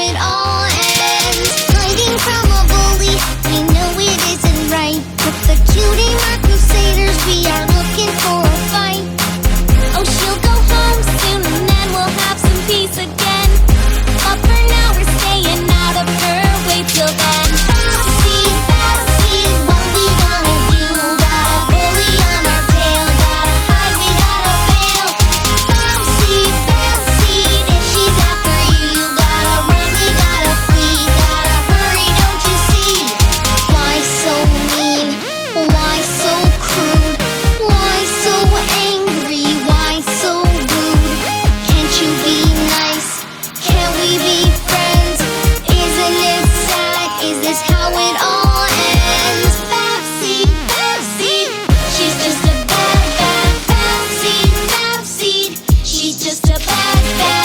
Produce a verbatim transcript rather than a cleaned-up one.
it all ends. Hiding from a bully, we know it isn't right. With the cutie mark crusaders, we are looking for a fight. Oh, she'll go home soon and then we'll have some peace again. But for now we're staying out of her way till then. Backseat, backseat, what we gonna do? Got a bully on our tail, gotta hide, we gotta bail. Backseat, backseat, if she's after you, you gotta run, we gotta flee, gotta hurry, don't you see? Why so mean? Why so crude? Why so angry? Why so rude? Can't you be nice? Can't we be friends? Isn't it sad? Is this how it all ends? Backseat, backseat, she's just a bad, bad backseat, backseat. She's just a bad, bad